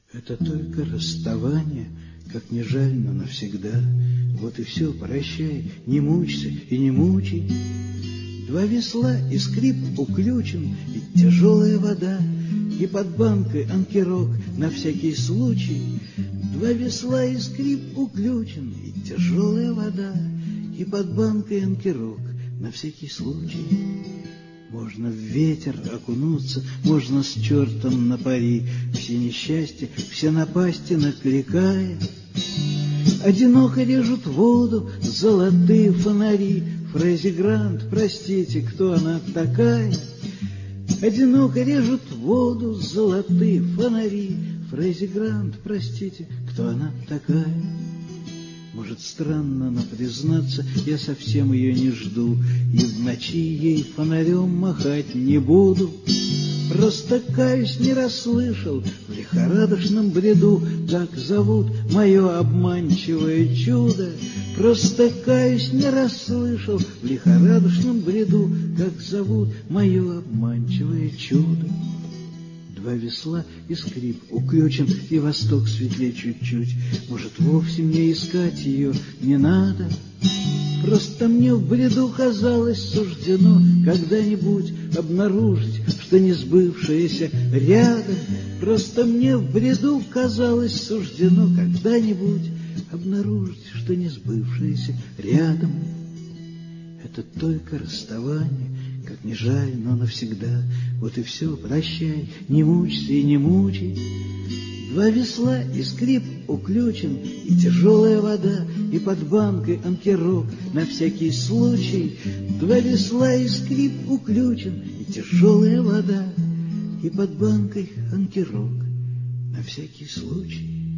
Это только расставание, как не жаль, но навсегда. Вот и все, прощай, не мучься и не мучай. Два весла и скрип уключен, и тяжелая вода, и под банкой анкерок на всякий случай. Два весла и скрип уключен, и тяжелая вода, и под банкой анкерок на всякий случай. Можно в ветер окунуться, можно с чертом на пари, все несчастья, все напасти накликая. Одиноко режут воду золотые фонари. Фрейзи Грант, простите, кто она такая? Одиноко режут воду золотые фонари. Фрейзи Грант, простите, кто она такая? Может, странно, но признаться, я совсем ее не жду, и в ночи ей фонарем махать не буду. Просто, каюсь, не расслышал в лихорадочном бреду, как зовут мое обманчивое чудо. Просто, каюсь, не расслышал в лихорадочном бреду, как зовут мое обманчивое чудо. Два весла и скрип уключен, и восток светлее чуть-чуть. Может, вовсе мне искать ее не надо? Просто мне в бреду казалось суждено когда-нибудь обнаружить, что несбывшееся рядом. Просто мне в бреду казалось суждено когда-нибудь обнаружить, что несбывшееся рядом. Это только расставание, как не жаль, но навсегда. Вот и все, прощай, не мучься и не мучай. Два весла и скрип уключен, и тяжелая вода, и под банкой анкерок на всякий случай. Два весла и скрип уключен, и тяжелая вода, и под банкой анкерок на всякий случай.